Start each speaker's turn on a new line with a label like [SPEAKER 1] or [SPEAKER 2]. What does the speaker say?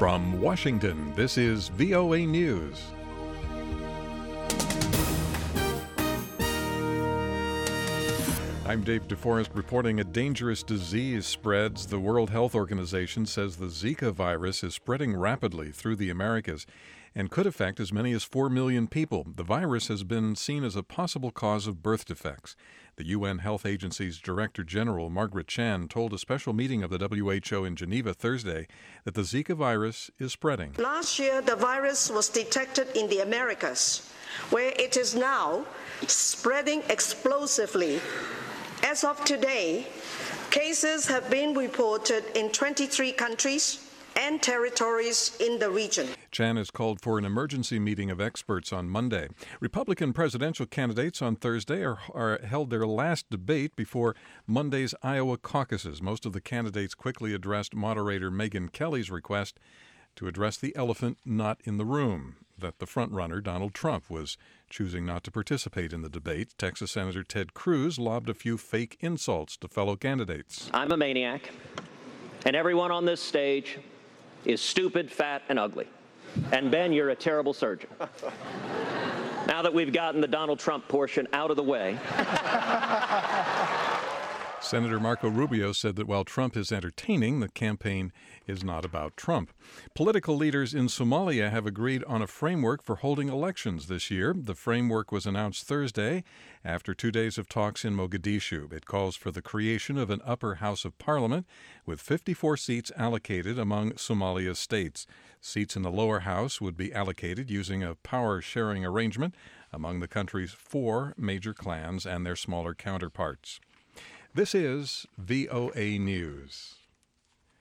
[SPEAKER 1] From Washington, this is VOA News. I'm Dave DeForest reporting a dangerous disease spreads. The World Health Organization says the Zika virus is spreading rapidly through the Americas and could affect as many as 4 million people. The virus has been seen as a possible cause of birth defects. The UN Health Agency's Director General, Margaret Chan, told a special meeting of the WHO in Geneva Thursday that the Zika virus is spreading.
[SPEAKER 2] Last year, the virus was detected in the Americas, where it is now spreading explosively. As of today, cases have been reported in 23 countries and territories in the region.
[SPEAKER 1] Chan has called for an emergency meeting of experts on Monday. Republican presidential candidates on Thursday held their last debate before Monday's Iowa caucuses. Most of the candidates quickly addressed moderator Megyn Kelly's request to address the elephant not in the room, that the frontrunner, Donald Trump, was choosing not to participate in the debate. Texas Senator Ted Cruz lobbed a few fake insults to fellow candidates.
[SPEAKER 3] I'm a maniac, and everyone on this stage is stupid, fat, and ugly. And Ben, you're a terrible surgeon. Now that we've gotten the Donald Trump portion out of the way.
[SPEAKER 1] Senator Marco Rubio said that while Trump is entertaining, the campaign is not about Trump. Political leaders in Somalia have agreed on a framework for holding elections this year. The framework was announced Thursday after 2 days of talks in Mogadishu. It calls for the creation of an upper house of parliament with 54 seats allocated among Somalia's states. Seats in the lower house would be allocated using a power-sharing arrangement among the country's 4 major clans and their smaller counterparts. This is VOA News.